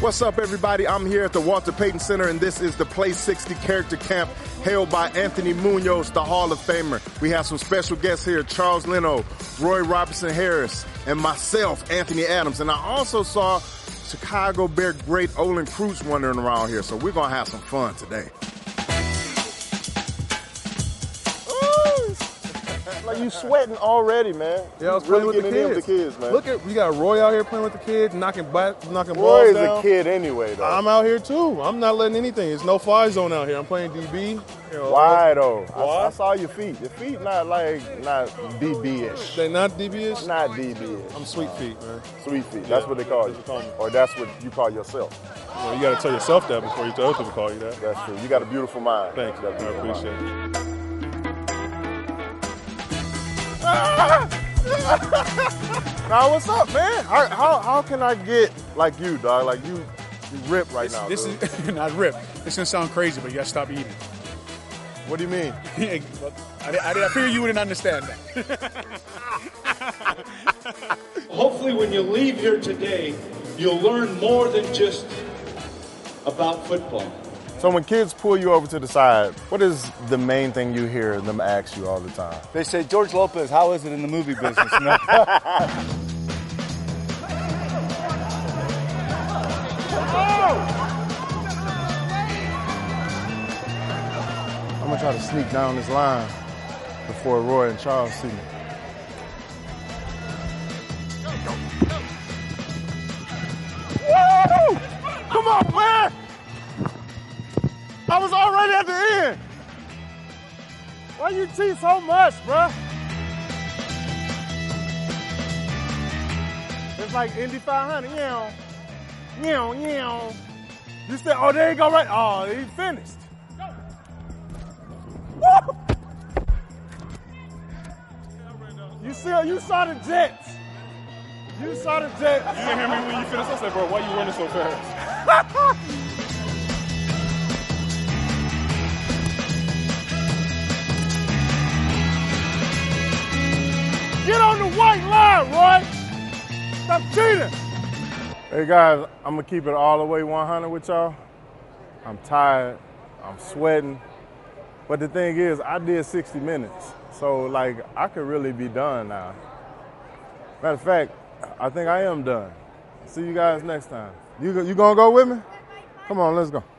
What's up, everybody? I'm here at the Walter Payton Center, and this is the Play 60 Character Camp held by Anthony Munoz, the Hall of Famer. We have some special guests here, Charles Leno, Roy Robertson Harris, and myself, Anthony Adams. And I also saw Chicago Bear great Olin Kreutz wandering around here, so we're going to have some fun today. Like, you sweating already, man. Yeah, I was playing really with the kids, man. Look at, we got Roy out here playing with the kids, knocking balls down. Roy is a kid anyway, though. I'm out here too. I'm not letting anything. It's no fly zone out here. I'm playing DB. You know, why though? Why? I saw your feet. Your feet not DB-ish. They not DB-ish? Not DB-ish. I'm sweet feet, man. Sweet feet. That's what they call you. Or that's what you call yourself. Well, you got to tell yourself that before you tell other people to call you that. That's true. You got a beautiful mind. Thank you. I appreciate it. Now, what's up, man? How can I get like you, dog? Like you rip right now. This dude. is not rip. It's gonna sound crazy, but you gotta stop eating. What do you mean? I figure you wouldn't understand that. Hopefully when you leave here today, you'll learn more than just about football. So when kids pull you over to the side, what is the main thing you hear them ask you all the time? They say, George Lopez, how is it in the movie business? No. I'm gonna try to sneak down this line before Roy and Charles see me. Woo! Come on, man! I was already at the end. Why you cheat so much, bruh? It's like Indy 500. You said, oh, there you go, right? Oh, he finished. Woo! You saw the Jets. You saw the Jets. You didn't hear me when you finished. I said, bro, why you running so fast? Get on the white line, Roy. Stop cheating. Hey, guys, I'm going to keep it all the way 100 with y'all. I'm tired. I'm sweating. But the thing is, I did 60 minutes. So, like, I could really be done now. Matter of fact, I think I am done. See you guys next time. You going to go with me? Come on, let's go.